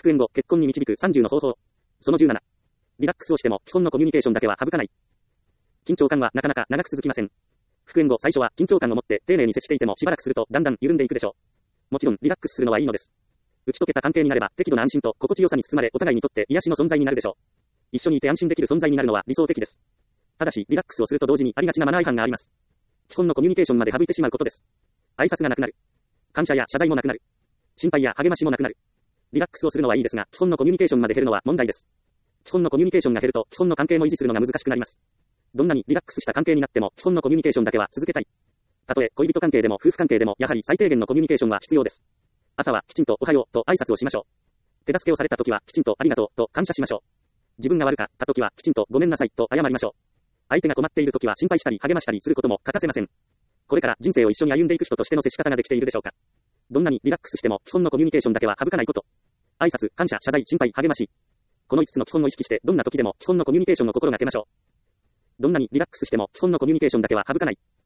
復縁後、結婚に導く30の方法。その17。リラックスをしても基本のコミュニケーションだけは省かない。緊張感はなかなか長く続きません。復縁後最初は緊張感を持って丁寧に接していてもしばらくするとだんだん緩んでいくでしょう。もちろんリラックスするのはいいのです。打ち解けた関係になれば適度な安心と心地よさに包まれお互いにとって癒しの存在になるでしょう。一緒にいて安心できる存在になるのは理想的です。ただしリラックスをすると同時にありがちなマナー違反があります。基本のコミュニケーションまで省いてしまうことです。挨拶がなくなる。感謝や謝罪もなくなる。心配や励ましもなくなる。リラックスをするのはいいですが、基本のコミュニケーションまで減るのは問題です。基本のコミュニケーションが減ると基本の関係も維持するのが難しくなります。どんなにリラックスした関係になっても基本のコミュニケーションだけは続けたい。たとえ恋人関係でも夫婦関係でもやはり最低限のコミュニケーションは必要です。朝はきちんとおはようと挨拶をしましょう。手助けをされた時はきちんとありがとうと感謝しましょう。自分が悪かった時はきちんとごめんなさいと謝りましょう。相手が困っている時は心配したり励ましたりすることも欠かせません。これから人生を一緒に歩んでいく人としての接し方ができているでしょうか。どんなにリラックスしても基本のコミュニケーションだけは省かないこと。挨拶、感謝、謝罪、心配、励まし。この5つの基本を意識してどんな時でも基本のコミュニケーションを心がけましょう。どんなにリラックスしても基本のコミュニケーションだけは省かない。